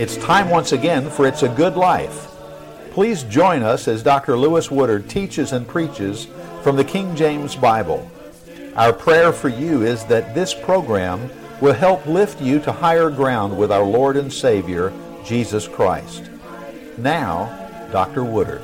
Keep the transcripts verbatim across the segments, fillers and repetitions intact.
It's time once again for It's a Good Life. Please join us as Doctor Lewis Woodard teaches and preaches from the King James Bible. Our prayer for you is that this program will help lift you to higher ground with our Lord and Savior, Jesus Christ. Now, Doctor Woodard.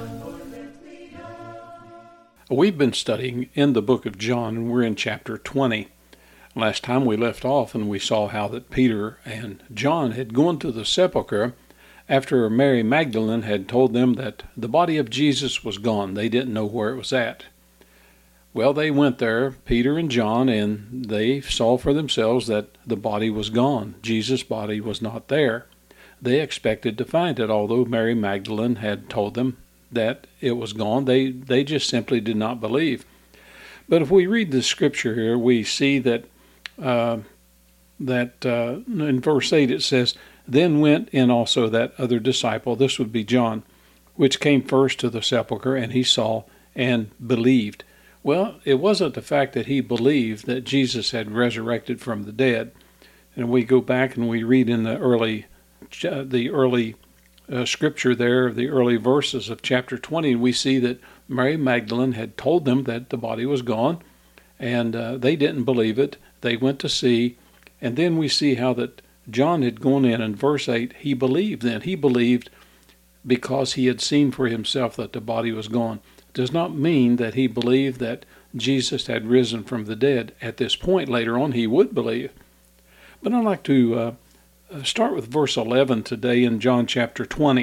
We've been studying in the book of John, and we're in chapter twenty. Last time we left off and we saw how that Peter and John had gone to the sepulchre after Mary Magdalene had told them that the body of Jesus was gone. They didn't know where it was at. Well, they went there, Peter and John, and they saw for themselves that the body was gone. Jesus' body was not there. They expected to find it, although Mary Magdalene had told them that it was gone. They, they just simply did not believe. But if we read the scripture here, we see that Uh, that uh, in verse eight it says, "Then went in also that other disciple," this would be John, "which came first to the sepulchre, and he saw and believed." Well, it wasn't the fact that he believed that Jesus had resurrected from the dead. And we go back and we read in the early, uh, the early uh, scripture there, the early verses of chapter twenty, and we see that Mary Magdalene had told them that the body was gone, and uh, they didn't believe it. They went to see, and then we see how that John had gone in, in verse eight, he believed then. He believed because he had seen for himself that the body was gone. It does not mean that he believed that Jesus had risen from the dead. At this point, later on, he would believe. But I'd like to uh, start with verse eleven today in John chapter twenty.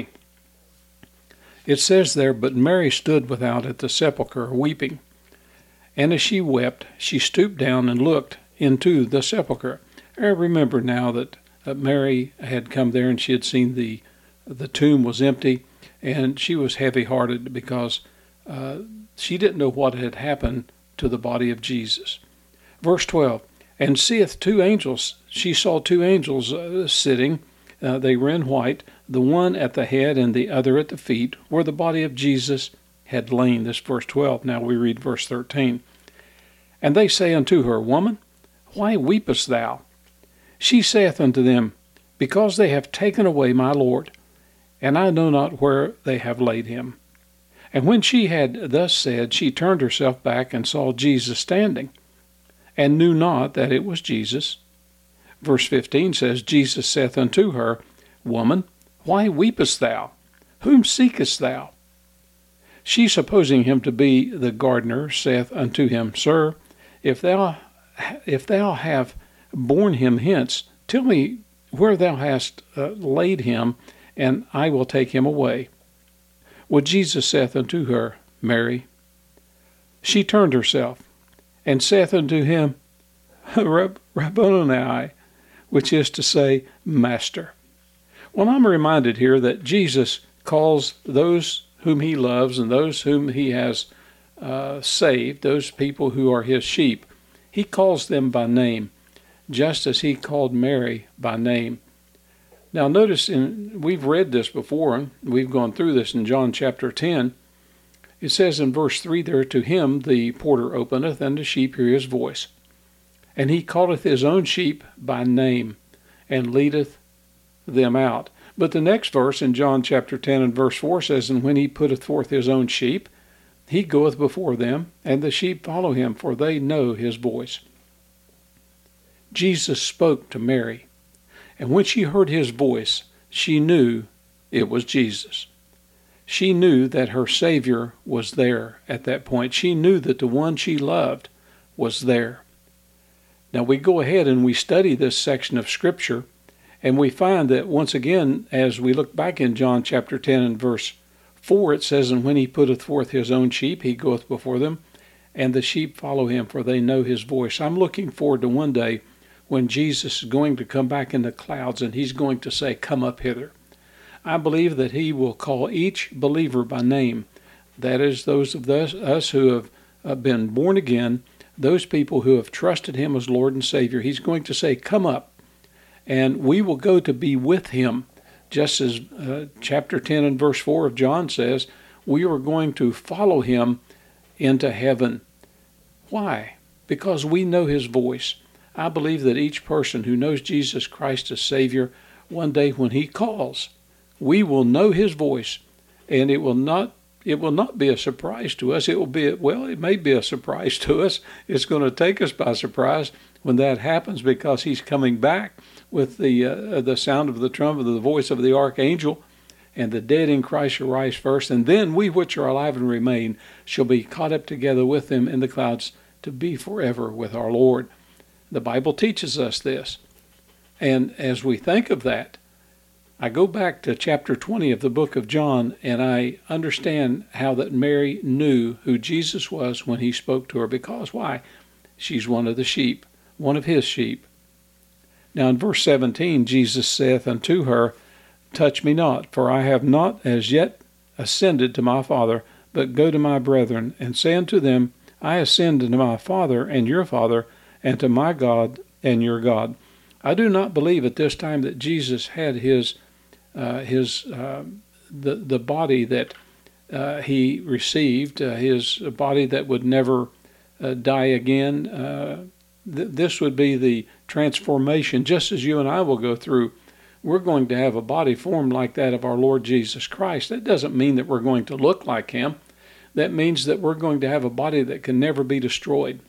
It says there, "But Mary stood without at the sepulchre weeping. And as she wept, she stooped down and looked into the sepulchre." I remember now that uh, Mary had come there and she had seen the the tomb was empty, and she was heavy-hearted because uh, she didn't know what had happened to the body of Jesus. Verse twelve, "And seeth two angels," she saw two angels uh, sitting, uh, they were in white, the one at the head and the other at the feet, where the body of Jesus had lain. This verse twelve. Now we read verse thirteen. "And they say unto her, Woman, why weepest thou? She saith unto them, Because they have taken away my Lord, and I know not where they have laid him. And when she had thus said, she turned herself back and saw Jesus standing, and knew not that it was Jesus." Verse fifteen says, "Jesus saith unto her, Woman, why weepest thou? Whom seekest thou? She, supposing him to be the gardener, saith unto him, Sir, if thou if thou have borne him hence, tell me where thou hast uh, laid him, and I will take him away. Well, Jesus saith unto her, Mary. She turned herself, and saith unto him, Rabboni, which is to say, Master." Well, I'm reminded here that Jesus calls those whom he loves and those whom he has uh, saved, those people who are his sheep, he calls them by name, just as he called Mary by name. Now notice, in, we've read this before, and we've gone through this in John chapter ten. It says in verse three there, "To him the porter openeth, and the sheep hear his voice. And he calleth his own sheep by name, and leadeth them out." But the next verse in John chapter ten and verse four says, "And when he putteth forth his own sheep, he goeth before them, and the sheep follow him, for they know his voice." Jesus spoke to Mary, and when she heard his voice, she knew it was Jesus. She knew that her Savior was there at that point. She knew that the one she loved was there. Now we go ahead and we study this section of Scripture, and we find that once again, as we look back in John chapter ten and verse four, it says, "And when he putteth forth his own sheep, he goeth before them, and the sheep follow him, for they know his voice." I'm looking forward to one day when Jesus is going to come back in the clouds, and he's going to say, "Come up hither." I believe that he will call each believer by name. That is, those of us, us who have uh, been born again, those people who have trusted him as Lord and Savior. He's going to say, "Come up," and we will go to be with him. Just as uh, chapter ten and verse four of John says, we are going to follow him into heaven. Why? Because we know his voice. I believe that each person who knows Jesus Christ as Savior one day when he calls, we will know his voice, and it will not it will not be a surprise to us. It will be, well, it may be a surprise to us. It's going to take us by surprise when that happens, because he's coming back with the uh, the sound of the trumpet, the voice of the archangel, and the dead in Christ shall rise first, and then we which are alive and remain shall be caught up together with them in the clouds to be forever with our Lord. The Bible teaches us this. And as we think of that, I go back to chapter twenty of the book of John, and I understand how that Mary knew who Jesus was when he spoke to her. Because why? She's one of the sheep, one of his sheep. Now in verse seventeen, Jesus saith unto her, Touch me not, for I have not as yet ascended to my Father, but go to my brethren, and say unto them, I ascend unto my Father and your Father, and to my God and your God. I do not believe at this time that Jesus had his uh, his uh, the the body that uh, he received, uh, his body that would never uh, die again. Uh, th- this would be the transformation, just as you and I will go through. We're going to have a body formed like that of our Lord Jesus Christ. That doesn't mean that we're going to look like him. That means that we're going to have a body that can never be destroyed.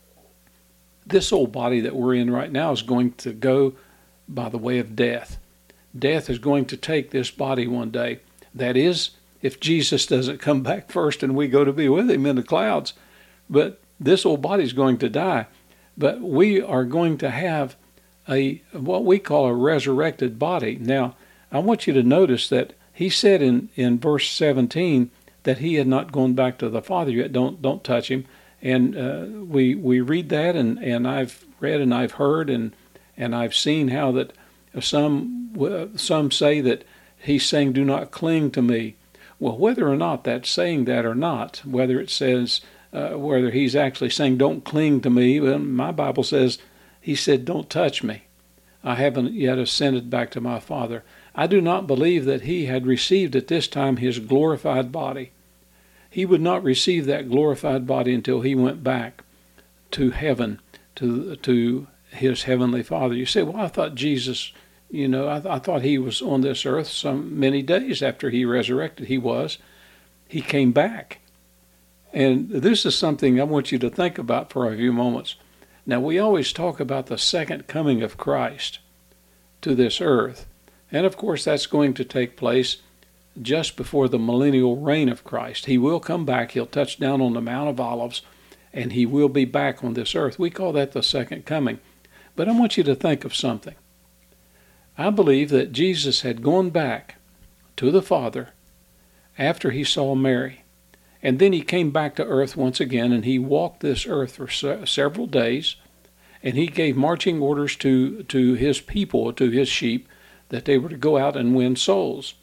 This old body that we're in right now is going to go by the way of death. Death is going to take this body one day. That is, if Jesus doesn't come back first and we go to be with him in the clouds. But this old body is going to die. But we are going to have a what we call a resurrected body. Now, I want you to notice that he said in, in verse seventeen that he had not gone back to the Father yet. Don't don't touch him. And uh, we we read that, and, and I've read and I've heard and and I've seen how that some some say that he's saying, "Do not cling to me." Well, whether or not that's saying that or not, whether it says uh, whether he's actually saying, "Don't cling to me," well, my Bible says he said, "Don't touch me. I haven't yet ascended back to my Father." I do not believe that he had received at this time his glorified body. He would not receive that glorified body until he went back to heaven, to to his heavenly Father. You say, well, I thought Jesus, you know, I, I thought he was on this earth some many days after he resurrected. He was. He came back. And this is something I want you to think about for a few moments. Now, we always talk about the second coming of Christ to this earth. And, of course, that's going to take place just before the millennial reign of Christ. He will come back. He'll touch down on the Mount of Olives, and he will be back on this earth. We call that the second coming. But I want you to think of something. I believe that Jesus had gone back to the Father after he saw Mary. And then he came back to earth once again, and he walked this earth for se- several days, and he gave marching orders to, to his people, to his sheep, that they were to go out and win souls.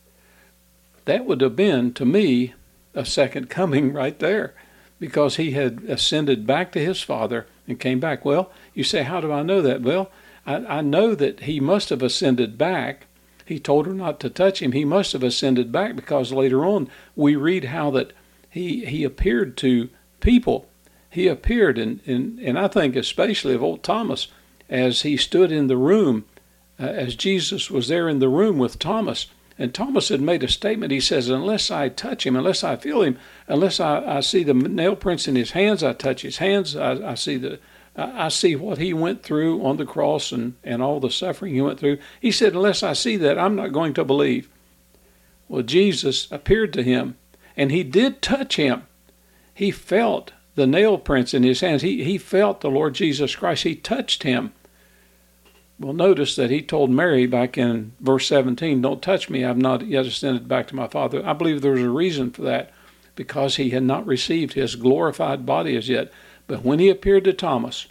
That would have been, to me, a second coming right there, because he had ascended back to his Father and came back. Well, you say, how do I know that? Well, I, I know that he must have ascended back. He told her not to touch him. He must have ascended back, because later on we read how that he he appeared to people. He appeared, and, and, and I think especially of old Thomas, as he stood in the room, uh, as Jesus was there in the room with Thomas. And Thomas had made a statement. He says, unless I touch him, unless I feel him, unless I, I see the nail prints in his hands, I touch his hands, I, I see the, I, I see what he went through on the cross and, and all the suffering he went through. He said, unless I see that, I'm not going to believe. Well, Jesus appeared to him, and he did touch him. He felt the nail prints in his hands. He, he felt the Lord Jesus Christ. He touched him. Well, notice that he told Mary back in verse seventeen, don't touch me, I've not yet ascended back to my Father. I believe there's a reason for that, because he had not received his glorified body as yet. But when he appeared to Thomas,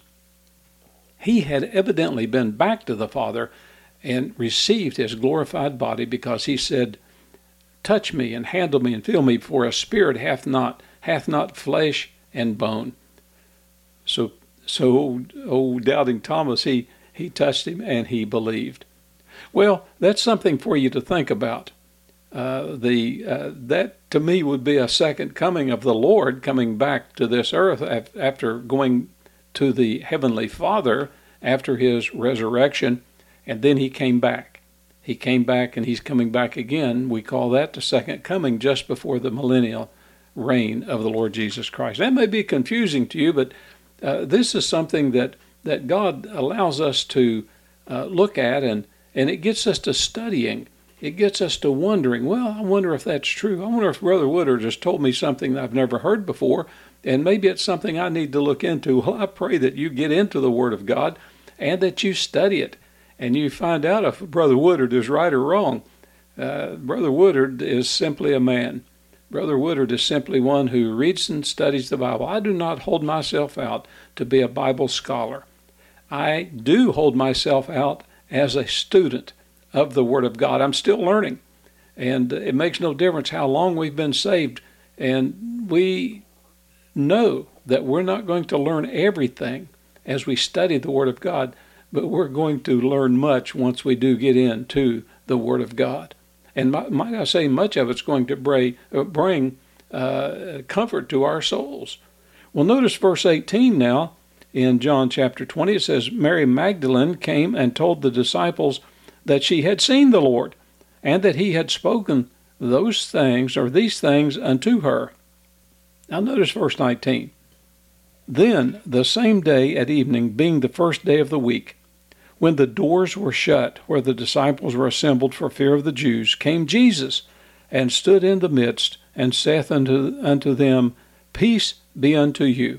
he had evidently been back to the Father and received his glorified body, because he said, touch me and handle me and feel me, for a spirit hath not hath not flesh and bone. So, so old, old doubting Thomas, he He touched him and he believed. Well, that's something for you to think about. Uh, the uh, that to me would be a second coming of the Lord, coming back to this earth af- after going to the Heavenly Father after his resurrection, and then he came back. He came back and he's coming back again. We call that the second coming, just before the millennial reign of the Lord Jesus Christ. That may be confusing to you, but uh, this is something that, that God allows us to uh, look at, and, and it gets us to studying. It gets us to wondering, well, I wonder if that's true. I wonder if Brother Woodard just told me something that I've never heard before, and maybe it's something I need to look into. Well, I pray that you get into the Word of God and that you study it, and you find out if Brother Woodard is right or wrong. Uh, Brother Woodard is simply a man. Brother Woodard is simply one who reads and studies the Bible. I do not hold myself out to be a Bible scholar. I do hold myself out as a student of the Word of God. I'm still learning, and it makes no difference how long we've been saved, and we know that we're not going to learn everything as we study the Word of God, but we're going to learn much once we do get into the Word of God. And might I say, much of it's going to bring, bring uh, comfort to our souls. Well, notice verse eighteen now in John chapter twenty. It says, Mary Magdalene came and told the disciples that she had seen the Lord, and that he had spoken those things, or these things, unto her. Now notice verse nineteen. Then the same day at evening, being the first day of the week, when the doors were shut, where the disciples were assembled for fear of the Jews, came Jesus, and stood in the midst, and saith unto, unto them, Peace be unto you.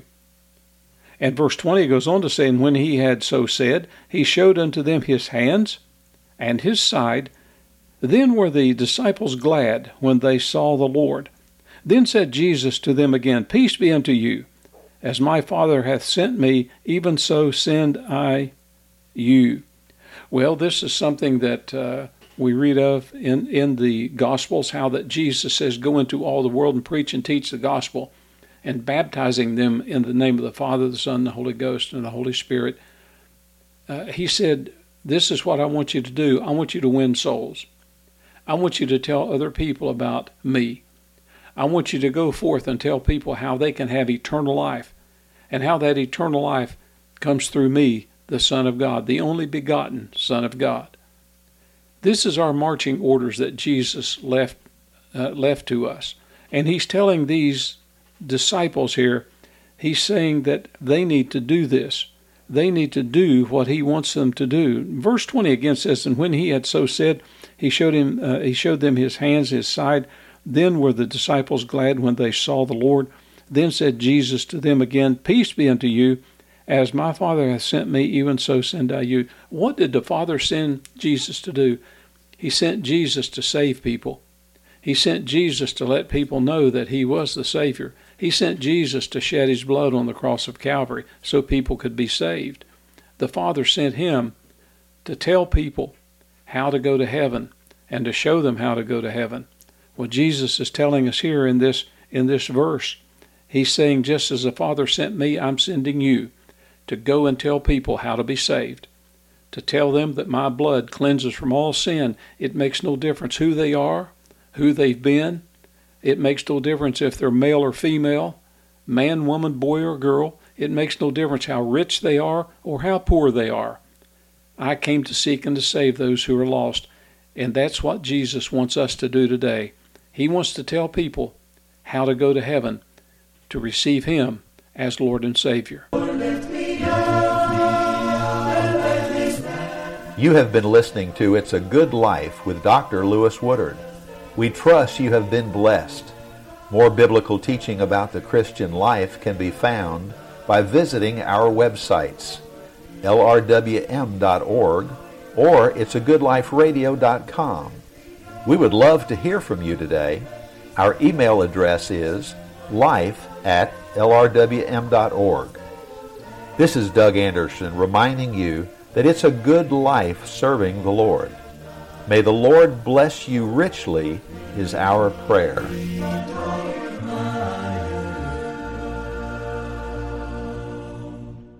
And verse twenty goes on to say, And when he had so said, he showed unto them his hands and his side. Then were the disciples glad when they saw the Lord. Then said Jesus to them again, Peace be unto you. As my Father hath sent me, even so send I you. Well, this is something that uh, we read of in, in the Gospels, how that Jesus says, Go into all the world and preach and teach the gospel, and baptizing them in the name of the Father, the Son, the Holy Ghost, and the Holy Spirit. Uh, he said, This is what I want you to do. I want you to win souls. I want you to tell other people about me. I want you to go forth and tell people how they can have eternal life, and how that eternal life comes through me, the Son of God, the only begotten Son of God. This is our marching orders that Jesus left uh, left to us. And he's telling these disciples here, he's saying that they need to do this. They need to do what he wants them to do. Verse twenty again says, And when he had so said, he showed him, uh, he showed them his hands, his side. Then were the disciples glad when they saw the Lord. Then said Jesus to them again, Peace be unto you. As my Father hath sent me, even so send I you. What did the Father send Jesus to do? He sent Jesus to save people. He sent Jesus to let people know that he was the Savior. He sent Jesus to shed his blood on the cross of Calvary so people could be saved. The Father sent him to tell people how to go to heaven and to show them how to go to heaven. What Jesus is telling us here in this in this verse, he's saying, just as the Father sent me, I'm sending you to go and tell people how to be saved, to tell them that my blood cleanses from all sin. It makes no difference who they are, who they've been. It makes no difference if they're male or female, man, woman, boy, or girl. It makes no difference how rich they are or how poor they are. I came to seek and to save those who are lost. And that's what Jesus wants us to do today. He wants to tell people how to go to heaven, to receive him as Lord and Savior. You have been listening to It's a Good Life with Doctor Lewis Woodard. We trust you have been blessed. More biblical teaching about the Christian life can be found by visiting our websites, L R W M dot org or it's a good life radio dot com. We would love to hear from you today. Our email address is life at L R W M dot org. This is Doug Anderson reminding you that it's a good life serving the Lord. May the Lord bless you richly is our prayer.